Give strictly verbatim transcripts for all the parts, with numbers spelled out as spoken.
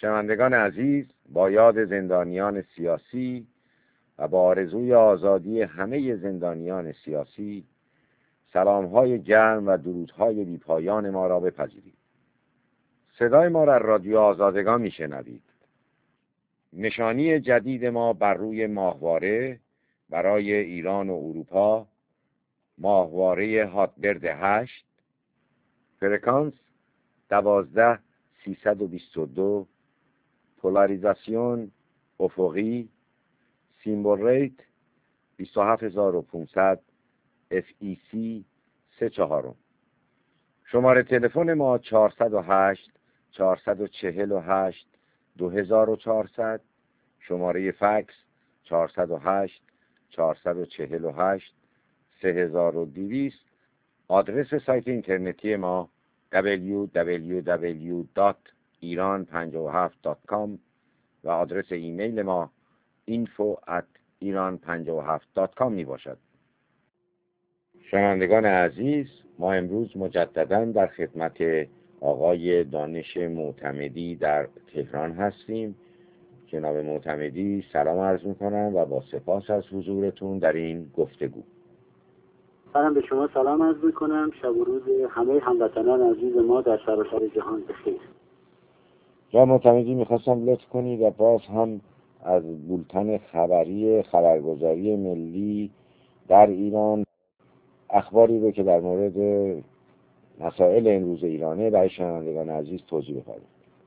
شنوندگان عزیز، با یاد زندانیان سیاسی و با آرزوی آزادی همه زندانیان سیاسی، سلام‌های گرم و درودهای بی‌پایان ما را بپذیرید. صدای ما را رادیو آزادگان میشنوید. نشانی جدید ما بر روی ماهواره برای ایران و اروپا، ماهواره هاتبرد هشت، فرکانس دوازده سیصد و بیست و دو، پولاریزاسیون افقی، سیمبل ریت بیست و هفت هزار و پانصد، اف ای سی سه چهارم. شماره تلفن ما چهارصد و هشت چهارصد و چهل و هشت دو هزار و چهارصد، شماره فکس چهارصد و هشت چهارصد و چهل و هشت سه هزار و دویست. آدرس سایت اینترنتی ما دبلیو دبلیو دبلیو دات ایران پنجاه و هفت دات کام و آدرس ایمیل ما اینفو ات ایران پنجاه و هفت دات کام می باشد. شنوندگان عزیز، ما امروز مجددا در خدمت آقای دانش معتمدی در تهران هستیم. جناب معتمدی سلام عرض میکنم و با سپاس از حضورتون در این گفتگو. منم به شما سلام عرض میکنم. شب و روز همه هموطنان عزیز ما در سراسر جهان بخیر. جناب معتمدی، میخواستم لطف کنید و باز هم از بولتن خبری خبرگزاری ملی در ایران اخباری رو که در مورد مسائل امروز ایرانه برای شنوندگان عزیز توضیح بفرمایید.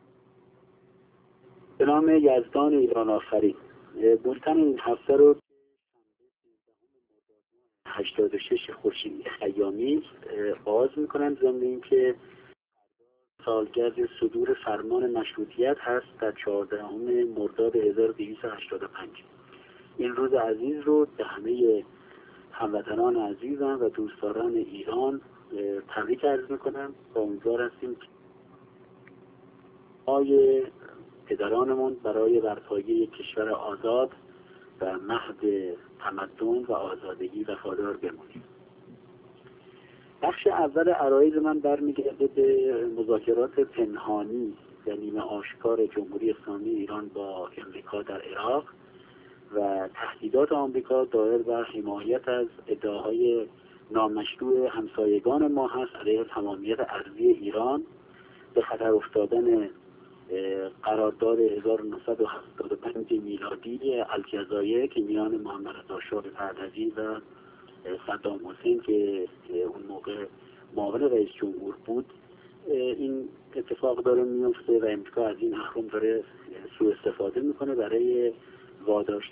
به نام یزدان ایران آفرین. بولتن این هفته رو هشتاد و شش خورشیدی خیامی آغاز میکنم، ضمن اینکه سالگرد صدور فرمان مشروطیت هست در چهاردهم مرداد هزار و دویست و هشتاد و پنج. این روز عزیز رو به همه هموطنان عزیزم و دوستداران ایران تبریک عرض میکنم و امیدوار هستیم که آی پدرانمون برای برپایی یک کشور آزاد و مهد تمدن و آزادگی وفادار بمونیم. بخش اول عرایض من برمیگرده به مذاکرات پنهانی و نیمه آشکار جمهوری اسلامی ایران با امریکا در عراق و تهدیدات آمریکا دایر بر حمایت از ادعاهای نامشروع همسایگان ما هست علیه تمامیت ارضی ایران، به خطر افتادن قرارداد هزار و نهصد و هفتاد و پنج میلادی الجزایر که میان محمد رضا شاه پهلوی و صدام حسین که اون موقع معاون رئیس جمهور بود این اتفاق داره میفته و امریکا از این احرام داره سوء استفاده میکنه برای واداشت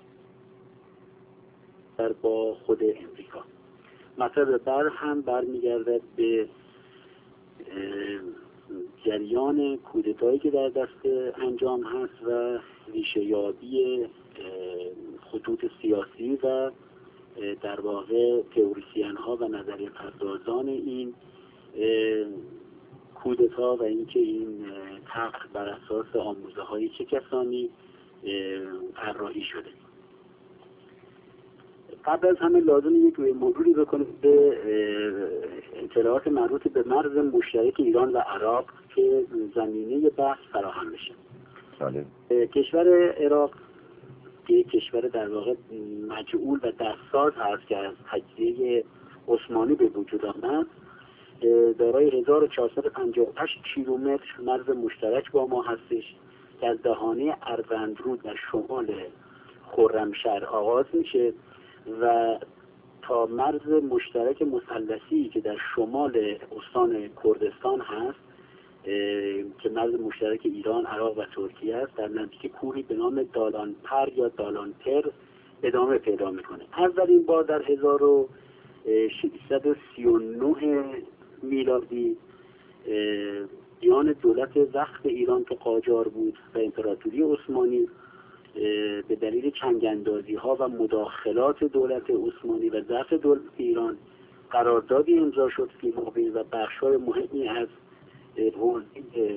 در با خود امریکا. مطلب بر هم برمیگرده به جریان کودتایی که در دست انجام هست و ریشه یابی خطوط سیاسی و در واقع تئوریسین ها و نظریه پردازان این کودتا و اینکه این طرح بر اساس آموزه های چه کسانی طراحی شده. قبل از همه لازم یک مروری بکنیم به اطلاعات مربوط به مرز مشترک ایران و عراق که زمینه بحث فراهم بشه. کشور عراق یک کشور در واقع مجعول و دستساز هست که از تجزیه عثمانی به وجود آمد، دارای هزار و چهارصد و پنجاه و هشت کیلومتر مرز مشترک با ما هستش که از دهانه اروندرود در شمال خرمشهر آغاز میشه و تا مرز مشترک مثلثی که در شمال استان کردستان هست که مرز مشترک ایران، عراق و ترکیه است، در نزدیک کوهی به نام دالانپر یا دالانتر ادامه پیدا میکنه. اولین بار در هزار و ششصد و سی و نه میلادی دیان دولت وقت ایران که قاجار بود و امپراتوری عثمانی به دلیل چنگاندازی ها و مداخلات دولت عثمانی و ضعف دولت ایران قراردادی امضا شد که مابین و بخش‌های مهمی از حوزه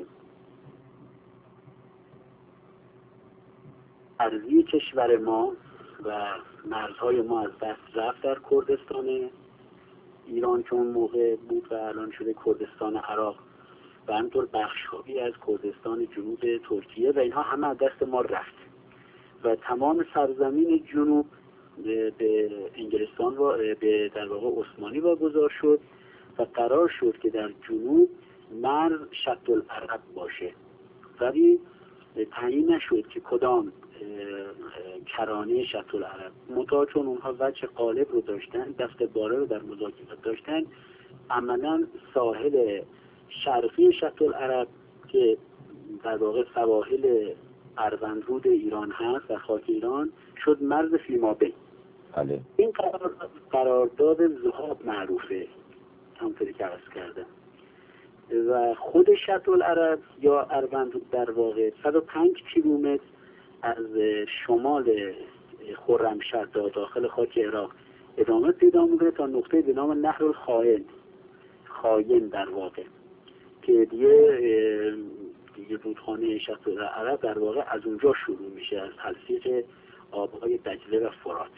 ارضی کشور ما و مرزهای ما از دست رفت در کردستان ایران که اون موقع بود و الان شده کردستان عراق و همینطور بخش‌هایی از کردستان جنوب ترکیه و اینها همه از دست ما رفت و تمام سرزمین جنوب به انگلستان و به در واقع عثمانی واگذار شد و قرار شد که در جنوب مرز شط العرب باشه، ولی تعیین نشد که کدام کرانه شط العرب. منتها چون اونها وجه قالب رو داشتن، دست بالا رو در مذاکرات داشتن، عملا ساحل شرقی شط العرب که در واقع سواحل اروندرود ایران هست و خاک ایران شد مرز فیمابین. بله. این قرار قرارداد ذهاب معروفه همونطوری که عرض کردم و خود شط العرب یا اروندرود در واقع صد و پنج کیلومتر از شمال خرمشهر تا داخل خاک عراق ادامه پیدا میکنه تا نقطه به نام نهر الخائن خاین در واقع که دیگه دیگه رودخانه شط العرب در واقع از اونجا شروع میشه، از تلفیق آبهای دجله و فرات.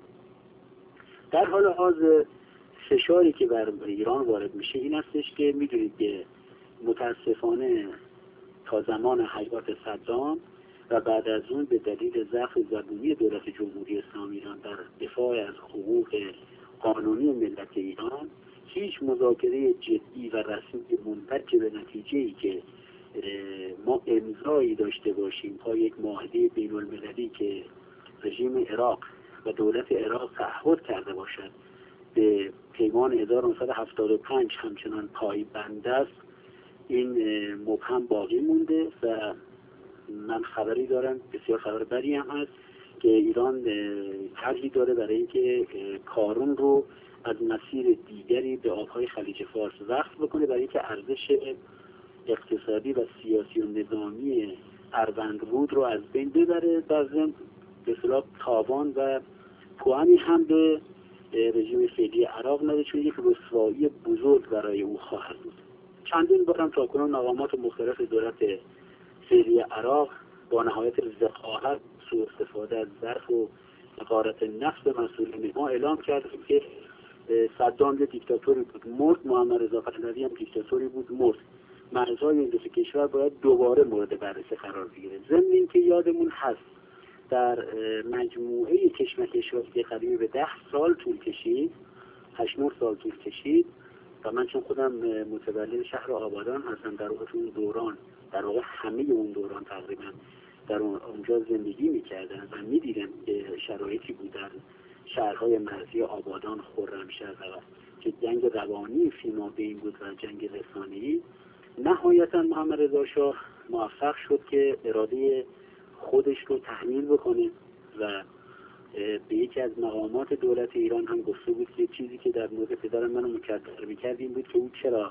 در حال حاضر فشاری که بر ایران وارد میشه این هستش که میدونید که متاسفانه تا زمان حیات صدام و بعد از اون به دلیل ضعف زبونی دولت جمهوری اسلامی ایران در دفاع از حقوق قانونی ملت ایران هیچ مذاکره جدی و رسمی منتج به نتیجه‌ای که ما امضایی داشته باشیم تا یک معاهده بین المللی که رژیم عراق و دولت عراق تعهد کرده باشد به پیمان هزار و نهصد و هفتاد و پنج همچنان پایبند است، این مبهم باقی مونده و من خبری دارم، بسیار خبر بدی هم هست که ایران طرحی داره برای اینکه کارون رو از مسیر دیگری به آبهای خلیج فارس وقف بکنه برای اینکه ارزش اقتصادی و سیاسی و نظامی اروندرود رو از بین ببره، در ضمن به اصطلاح تاوان و پوانی هم به رژیم فعلی عراق نده، چون یک رسوایی بزرگ برای او خواهد بود. چندین بارم تاکنون مقامات مختلف دولت فعلی عراق با نهایت وقاحت سوء استفاده از ظرف و حقارت نفس مسئولین ما اعلام کرد که صدام یک دیکتاتوری بود مرد، محمد رضا پهلوی هم دیکتاتوری بود مرد، مرزهای این دو کشور باید دوباره مورد بررسی قرار بگیره. ضمن اینکه یادمون هست در مجموعه کشمکش‌هایی که قریب به ده سال طول کشید، هشت نه سال طول کشید و من چون خودم متولد شهر آبادان هستم در اون دوران، در واقع همه اون دوران تقریبا در اونجا زندگی می‌کردم و می‌دیدم که شرایطی بود در شهرهای مرزی آبادان، خرمشهر و که جنگ روانی فیما بین بود و جنگ رسانه‌ای. نهایتا محمد رضا شاه موفق شد که اراده خودش رو تحمیل بکنه و به یکی از مقامات دولت ایران هم گفته بود که چیزی که در مورد پدرم منو مکدر میکرد این بود که او چرا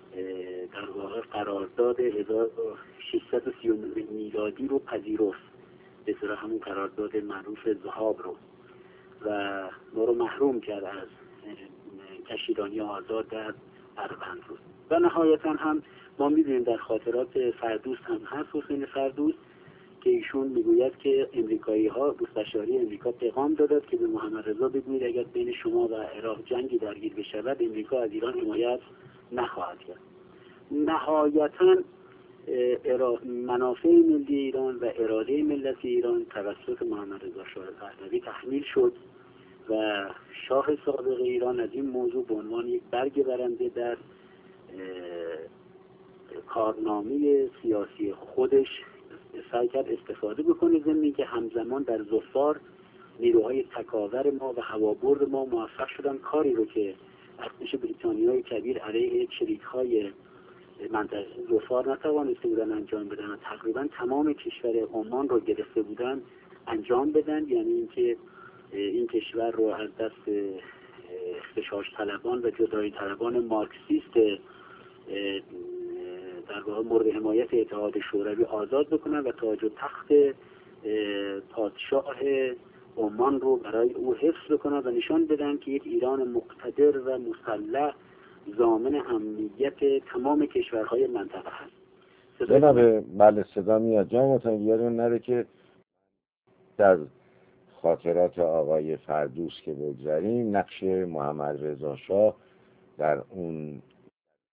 در واقع قرارداد هزار و ششصد و سی و نه میلادی رو پذیرفت، به اصطلاح همون قرارداد معروف ذهاب رو، و ما رو محروم کرد از کشیدانی آزاد در اروندرود. و نهایتا هم ما می‌بینیم در خاطرات فردوس هم هست، حسین فردوس، که ایشون میگوید که امریکایی ها مستشاری امریکا پیغام دادند که به محمد رضا بگویید اگر بین شما و عراق جنگی درگیر بشود امریکا از ایران حمایت نخواهد کرد. نهایتا منافع ملی ایران و اراده ملت ایران توسط محمد رضا شاه پهلوی تحمیل شد و شاه سابق ایران از این موضوع به عنوان یک برگ برنده در کارنامه سیاسی خودش سعی کرد استفاده بکنه، ضمن که همزمان در ظفار نیروهای تکاور ما و هوابرد ما موفق شدن کاری رو که ارتش بریتانیای کبیر علیه چریک‌های منطقه ظفار نتوانسته بودن انجام بدن و تقریبا تمام کشور عمان رو گرفته بودن انجام بدن، یعنی اینکه این کشور رو از دست اختشاش طلبان و جدایی طلبان مارکسیست در واقع مورد حمایت اتحاد شوروی آزاد بکنن و تاج و تخت پادشاه عمان رو برای او حفظ بکنن و نشان بدن که یک ایران مقتدر و مسلح ضامن امنیت تمام کشورهای منطقه هست. جناب بله صدا میاد. جامعتان یادمون نره که در خاطرات آقای فردوس که بگذاریم نقش محمد رضا شاه در اون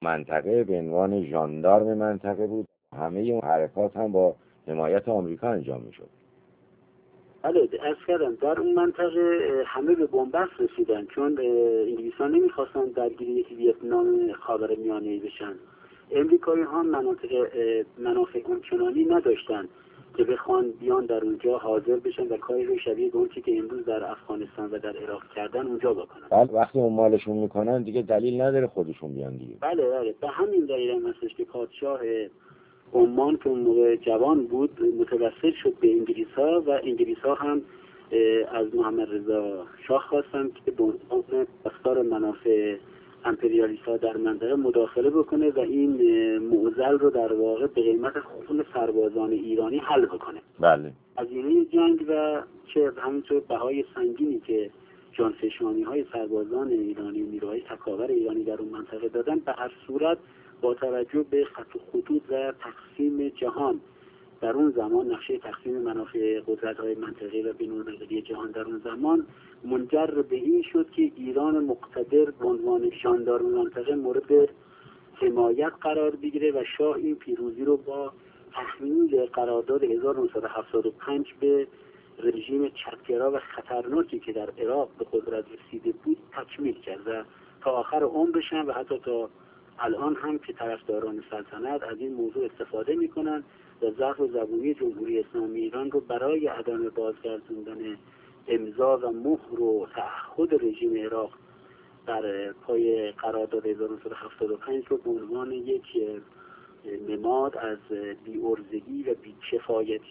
منطقه به عنوان ژاندارم منطقه بود. همه اون حرکات هم با حمایت آمریکا انجام میشد. بله، از کردم در اون منطقه همه به بنبست رسیدن، چون انگلیسان نمیخواستن درگیری یک ویتنام خاورمیانه‌ای بشن. امریکایی ها مناطق منافع اونچنانی نداشتن که بخوان بیان در اونجا حاضر بشن و کاری رو شبیه به اون چیزی که امروز در افغانستان و در عراق کردن اونجا بکنن. بله، وقتی اون مالشون میکنن دیگه دلیل نداره خودشون بیان دیگه. بله بله، به همین دلیل هم هستش که پادشاه عمان که اون موقع جوان بود متوسل شد به انگلیس ها و انگلیس ها هم از محمد رضا شاه خواستن که به عنوان پاسدار منافع امپریالیست ها در منطقه مداخله بکنه و این معضل رو در واقع به قیمت خون سربازان ایرانی حل بکنه. بله. هزینه جنگ و چه همینطور بهای سنگینی که جانفشانی های سربازان ایرانی و نیروهای تکاور ایرانی در اون منطقه دادن، به هر صورت با توجه به خط و خطوط و تقسیم جهان در اون زمان، نقشه تقسیم منافع قدرت‌های منطقه‌ای و بین‌المللی جهان در اون زمان منجر به این شد که ایران مقتدر به عنوان ژاندارم منطقه مورد حمایت قرار بگیره و شاه این پیروزی رو با تحمیل قرارداد هزار و نهصد و هفتاد و پنج به رژیم چپگرا و خطرناکی که در عراق به قدرت رسیده بود تکمیل کرد و تا آخر عمرشن و حتی تا الان هم که طرفداران سلطنت از این موضوع استفاده میکنن و ضعف و زبونی جمهوری اسلامی ایران رو برای عدم بازگردوندن امضا و مهر و تعهد رژیم عراق در پای قرارداد هزار و نهصد و هفتاد و پنج رو به عنوان یک نماد از بی‌عرضگی و بی‌کفایتی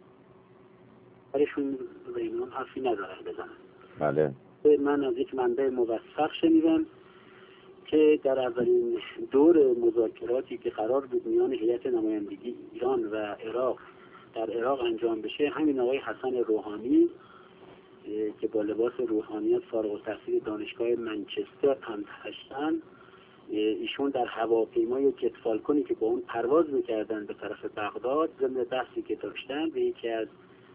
برشون به ایمان حرفی ندارن بزنن. بله. من از یک منبع موثق شنیدم که در اولین دور مذاکراتی که قرار بود میان هیئت نمایندگی ایران و عراق در عراق انجام بشه، همین آقای حسن روحانی که با لباس روحانیت فارغ التحصیل دانشگاه منچستر هم هستن، ایشون در هواپیمای جت فالکونی که با اون پرواز میکردن به طرف بغداد، ضمن بحثی که داشتن به یکی از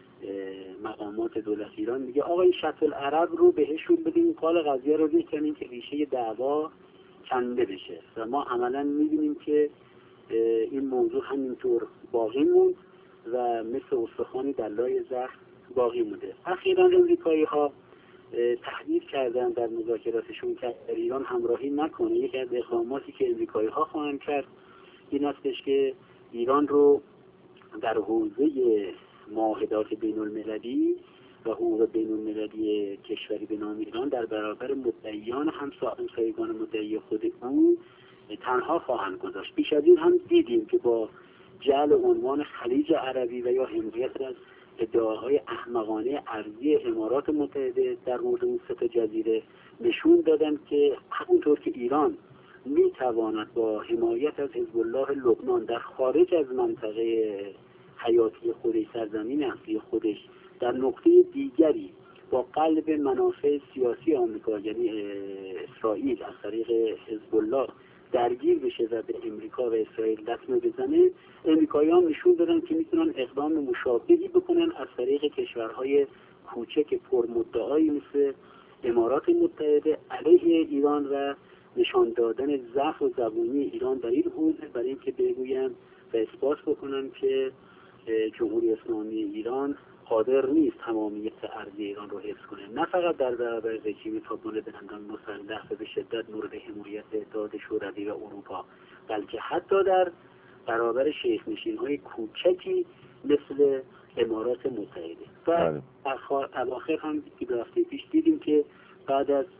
مقامات دولت ایران میگه آقا این شط العرب رو بهشون بدیم، کال قضیه رو بکنیم که ریشه دعوا کنده بشه و ما عملا میبینیم که این موضوع همینطور باقی موند و مثل استخوانی در لای زخم باقی مونده. اخیراً امریکایی ها تهدید کردن در مذاکراتشون که ایران همراهی نکنه. یکی از اقداماتی که امریکایی ها خواهند کرد این استش که ایران رو در حوزه معاهدات بین المللی و حقوق بین المللی کشوری به نام ایران در برابر مدعیان همسایگان مدعی خود او تنها خواهند گذاشت. پیش از این هم دیدیم که با جعل عنوان خلیج عربی و یا حمایت از ادعاهای احمقانه ارضی امارات متحده در مورد اون سه تا جزیره نشون دادن که همونطور که ایران میتواند با حمایت از حزب الله لبنان در خارج از منطقه حیاتی خودش، سرزمین اصلی خودش، در نقطه دیگری با قلب منافع سیاسی آمریکا یعنی اسرائیل از طریق حزب الله درگیر بشه و به امریکا و اسرائیل لطمه بزنه، امریکایی‌ها نشون دادن که میتونن اقدام مشابهی بکنن از طریق کشورهای کوچک پرمدعایی مثل امارات متحده علیه ایران و نشان دادن ضعف و زبونی ایران در این حوزه، برای اینکه بگوین و اثبات بکنن که جمهوری اسلامی ایران قادر نیست تمامیت ارضی ایران رو حفظ کنه، نه فقط در برابر رژیم تابان دندان مسلح و به شدت مورد حمایت اتحاد شوروی و اروپا، بلکه حتی در برابر شیخ‌نشین‌های کوچکی مثل امارات متحده. و اواخر هم که هفته پیش دیدیم که بعد از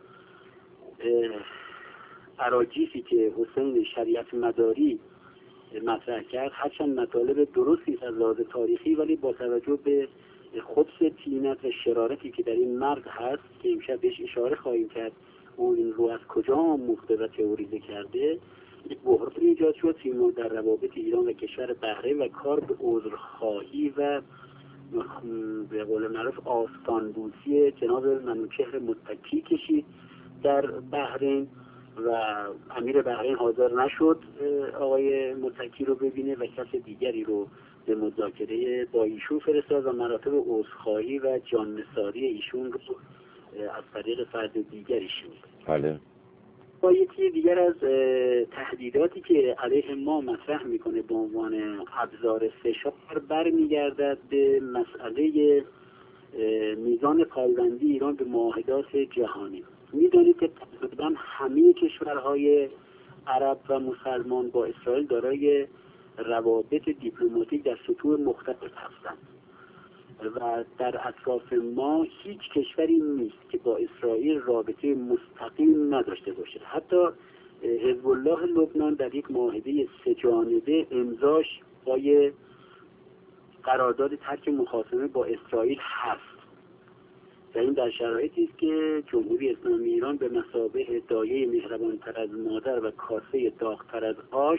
اراجیفی که حسین شریعت مداری مطرح کرد، هرچند مطالب درستی از لحاظ تاریخی، ولی با توجه به خبث طینت و شرارتی که در این مرد هست که امشب بهش اشاره خواهیم کرد، اون این رو از کجا آموخته و تئوریزه کرده، یک بحران ایجاد شد فیما در روابط ایران و کشور بحرین و کار به عذرخواهی و به قول معروف آستانبوسی جناب منوچهر متکی کشید در بحرین و امیر بحرین حاضر نشد آقای متکی رو ببینه و کس دیگری رو به مذاکره با ایشون فرستاد و مراتب عذرخواهی و جاننثاری ایشون رو از طریق فرد دیگری شنید. بله. با یکی دیگر از تهدیداتی که علیه ما مطرح میکنه به عنوان ابزار فشار برمیگردد به مسئله میزان پایبندی ایران به معاهدات جهانی. میدانید که تقریبا همه کشورهای عرب و مسلمان با اسرائیل دارای روابط دیپلماتیک در سطوح مختلف هستند و در اطراف ما هیچ کشوری نیست که با اسرائیل رابطه مستقیم نداشته باشه. حتی حزب الله لبنان در یک معاهده سه جانبه امضاش با قرارداد ترک مخاصمه با اسرائیل هست و این در شرایطی است که جمهوری اسلامی ایران به مثابه دایه مهربانتر از مادر و کاسه داغتر از آش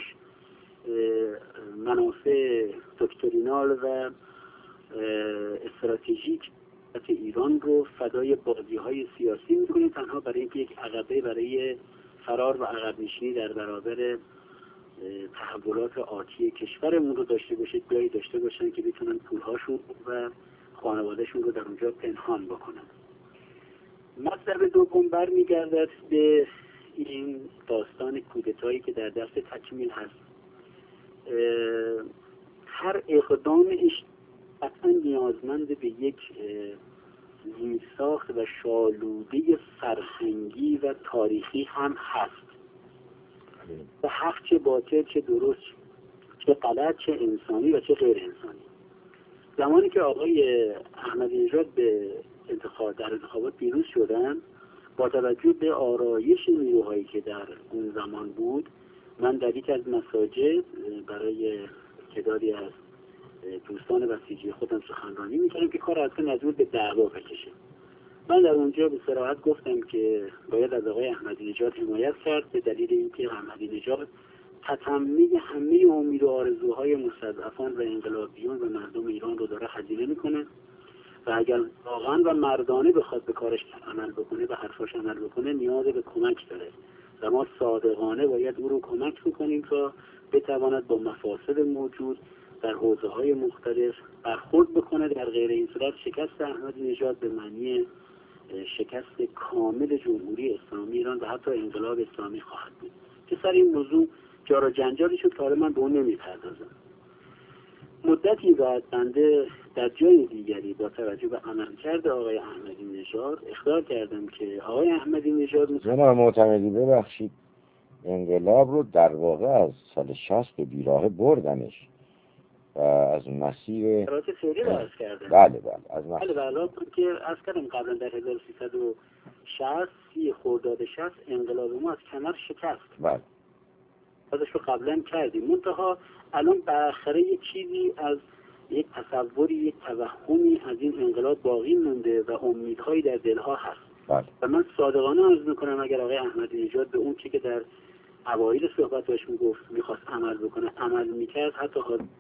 منافع دکترینال و استراتژیک ایران رو فدای بازی های سیاسی میکنه، تنها برای اینکه یک عقبه برای فرار و عقب نشینی در برابر تحولات آتی کشورمون رو داشته باشه، جایی داشته باشن که بتونن پولهاشون و خانوادهشون رو در اونجا پنهان بکنن. مطلب دوم برمیگردد به این داستان کودتایی که در دست تکمیل هست. هر اقدامش قطعا نیازمند به یک زیرساخت و شالوده فرهنگی و تاریخی هم هست و حق چه باطل، چه درست، چه غلط، چه انسانی و چه غیر انسانی. زمانی که آقای احمدی نژاد به انتخاب در انتخابات پیروز شدن، با توجه به آرایش نیروهایی که در اون زمان بود، من در یک از مساجد برای تعدادی از دوستان بسیجی خودم سخنرانی میکردم که کار اصلا مجبور به دعوا بکشه. من در اونجا به صراحت گفتم که باید از آقای احمدی نژاد حمایت کرد به دلیل اینکه احمدی نژاد تتمه همه امید و آرزوهای مستضعفان و انقلابیون و مردم ایران رو داره هزینه میکنه و اگر واقعا و مردانه بخواد به کارش عمل بکنه و حرفاش عمل بکنه نیاز به کمک داره و ما صادقانه باید او رو کمک میکنیم تا بتواند با مفاسد موجود در حوزه‌های مختلف برخورد بکنه. در غیر این صورت شکست احمدی نژاد به معنی شکست کامل جمهوری اسلامی ایران و حتی انقلاب اسلامی خواهد بود که سر این موضوع جار و جنجالی شد که من به اون نمیپردازم. مدتی بعد بنده در جای دیگری با توجه به عملکرد آقای احمدی نژاد اخطار کردم که آقای احمدی نژاد جناب معتمدی ببخشید، انقلاب رو در واقع از سال شصت به بیراهه بردنش و از مسیر رات فعلی باز کردن. بله بله از مسیر بله بله که از کردم قبلا در هزار و سیصد و شصت سی خرداد شصت انقلاب ما از کمر شکست. بله ازش رو قبلا کردیم، منتها الان بالاخره یک چیزی از یک تصوری، یک توهمی از این انقلاب باقی مونده و امیدهایی در دلها هست. بله. و من صادقانه عرض میکنم اگر آقای احمدی نژاد به اون چی که در اوایل صحبتاش میگفت میخواست عمل بکنه عمل میکرد، حتی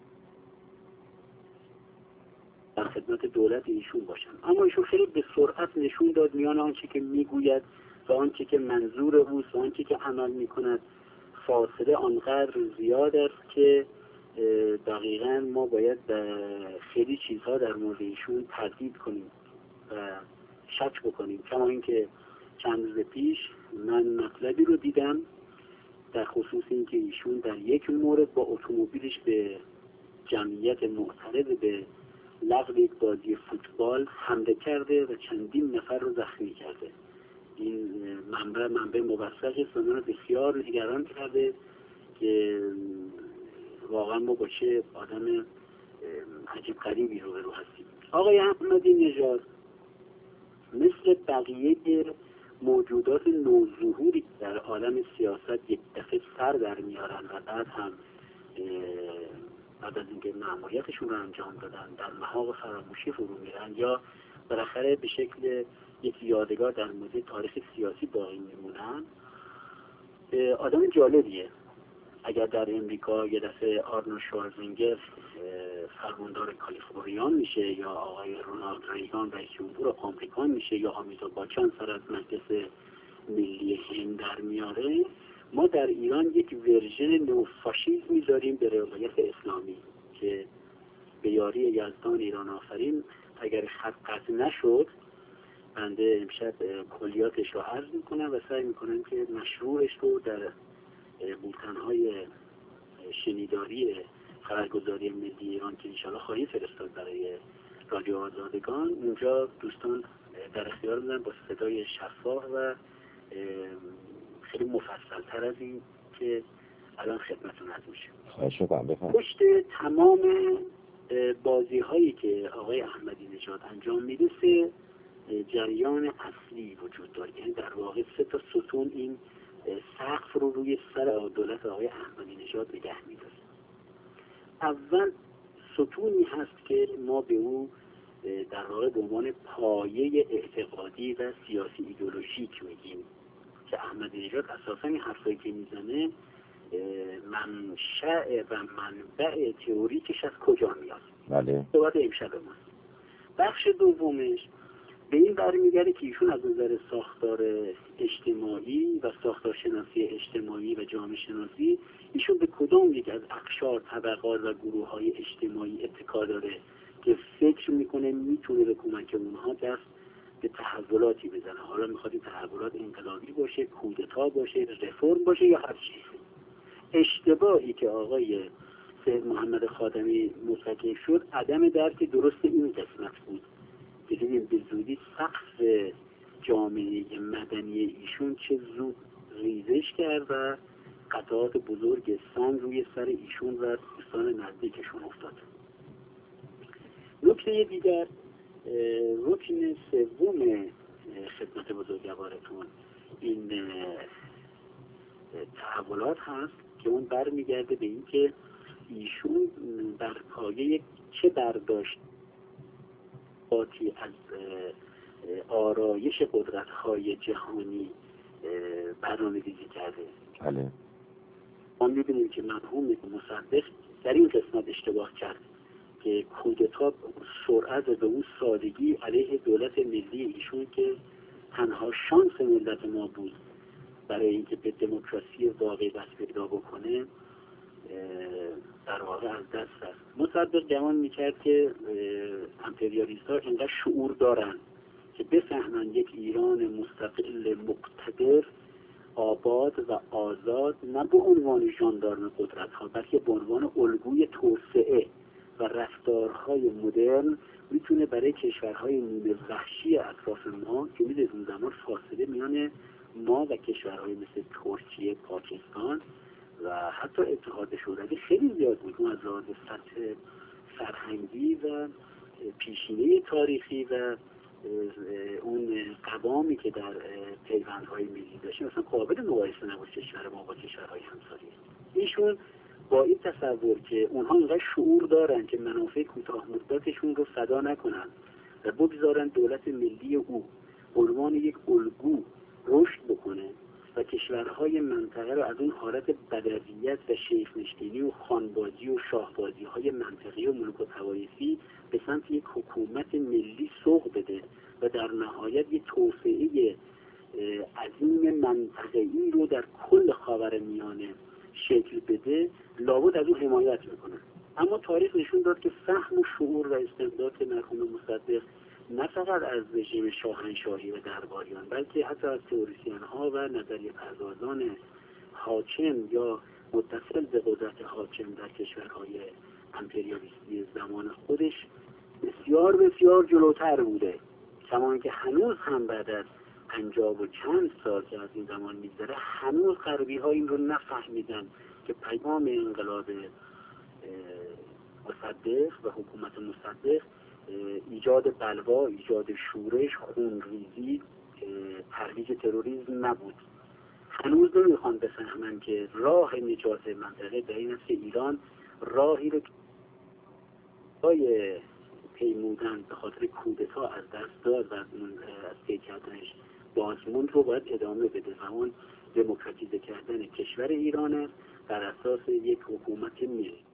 در خدمت دولت ایشون باشن. اما ایشون خیلی به سرعت نشون داد میان آنچه که میگوید و آنچه که منظور اوست و آنچه که عمل میکند فاصله آنقدر زیاد است که دقیقاً ما باید خیلی چیزها در مورد ایشون تردید کنیم و شک بکنیم. کما اینکه چند روز پیش من مطلبی رو دیدم در خصوص اینکه ایشون در یک مورد با اتومبیلش به جمعیت معترض به لغو یک بازی فوتبال حمله کرده و چندین نفر رو زخمی کرده. این منبع منبع موثقی است و من بسیار نگران کرده که واقعا ما با چه آدم عجیب غریبی رو به رو هستیم. آقای احمدی نژاد مثل بقیه موجودات نوظهوری در عالم سیاست یک دفعه سر در میارن و بعد هم بعد از اینکه مأموریتشون رو انجام دادن در محاق فراموشی فرو میرن یا بالاخره به شکل یک یادگار در مورد تاریخ سیاسی باقی میمونن. آدم جالبیه. اگر در امریکا یه دفعه آرنولد شوارزنگر فرماندار کالیفرنیا میشه یا آقای رونالد ریگان رئیس جمهور آمریکا میشه یا آمیتاب باچان سر از مجلس ملی هند در میاره، ما در ایران یک ورژن نوفاشیسمی داریم به روایت اسلامی که به یاری یزدان ایران آفرین اگر خط قطع نشد بنده امشب کلیاتش رو عرض میکنم و سعی میکنم که مشروعش رو در بولتن‌های شنیداری خبرگزاری ملی ایران که انشاءالله خواهی فرستاد برای رادیو آزادگان، اونجا دوستان در اختیار میدن با صدای شفاف و خیلی مفصل تر از این که الان خدمتتون عرض میشه. خواهش می‌کنم بفرمایید. پشت تمام بازی هایی که آقای احمدی نژاد انجام میده سه جریان اصلی وجود داره، یعنی در واقع سه تا ستون این سقف رو روی سر دولت آقای احمدی نژاد نگه میداره. اول ستونی هست که ما به او در واقع به عنوان پایه اعتقادی و سیاسی ایدئولوژیک میگیم که احمدی نژاد اساسا این حرفایی که میزنه منشأ و منبع تئوریکش از کجا میاد؟ بله. صحبت امشب ما. بخش دومش به این برمیگرده که ایشون از نظر ساختار اجتماعی و ساختار شناسی اجتماعی و جامعه شناسی ایشون به کدام یک از اقشار، طبقات و گروه های اجتماعی اتکا داره که فکر میکنه میتونه به کمک اونها دست به تحولاتی بزنه. حالا میخواد این تحولات انقلابی باشه، کودتا باشه، رفرم باشه یا هر چیزی. اشتباهی که آقای سید محمد خاتمی مرتکب شد عدم درک درست این قسمت بود. ببینیم به زودی سقف جامعه مدنی ایشون چه زود ریزش کرد و قطعات بزرگ سنگ روی سر ایشون و دوستان نزدیکشون افتاد. نکته دیگر، رکن سوم خدمت بزرگوارتون این تحولات هست که اون برمیگرده به این که ایشون بر پایه چه برداشت از آرایش قدرت‌های جهانی برنامه‌ریزی کرده. بله. ما می‌بینیم که مرحوم مصدق در این قسمت اشتباه کرد که کودتا سرعت و به اون سادگی علیه دولت ملی ایشون که تنها شانس ملت ما بود برای اینکه به دموکراسی واقعی دست پیدا بکنه در واقع از دست رفت. مصدق گمان میکرد که امپریالیست ها اینقدر شعور دارن که بفهمن یک ایران مستقل مقتدر آباد و آزاد نه به عنوان ژاندارم قدرت ها بلکه به عنوان الگوی توسعه و رفتارهای مدرن میتونه برای کشورهای نیمه وحشی اطراف ما که میدونید اون زمان فاصله میان ما و کشورهای مثل ترکیه، پاکستان و حتی اتحاد شوروی خیلی زیاد بود. اون از لحاظ سطح فرهنگی و پیشینه تاریخی و اون قوامی که در پیوندهای ملی داشتیم مثلا قابل مقایسه نبود کشور ما با کشورهای همسایه. ایشون با این تصور که اونها اینقدر شعور دارن که منافع کوتاه مدتشون رو فدا نکنن و بگذارن دولت ملی او عنوان یک الگو رشد بکنه و کشورهای منطقه رو از اون حالت بدویت و شیخ نشینی و خانبازی و شاهبازی های منطقی و ملوک و طوایفی به سمت یک حکومت ملی سوق بده و در نهایت یک توسعه عظیم منطقه‌ای رو در کل خاورمیانه شکل بده، لابد از اون حمایت میکنه. اما تاریخ نشون داد که فهم و شعور و استعداد مرحوم مصدق نه فقط از رژیم شاهنشاهی و درباریان بلکه حتی از تئوریسین ها و نظریه پردازان حاکم یا متصل به قدرت حاکم در کشورهای امپریالیستی زمان خودش بسیار بسیار جلوتر بوده. کما که هنوز هم بعد از پنجاه و چند سال که از این زمان میگذره هنوز غربی ها این رو نفهمیدن که پیام انقلاب مصدق و حکومت مصدق ایجاد بلوا، ایجاد شورش، خونریزی، ترویج تروریسم نبود. هنوز نمیخوان بفهمن که راه نجات منطقه در این است که ایران راهی رو های پیمودن به خاطر کودتا از دست داد و از طی کردنش بازموند رو باید ادامه بده و اون دموکراتیزه کردن کشور ایران است بر اساس یک حکومت ملی.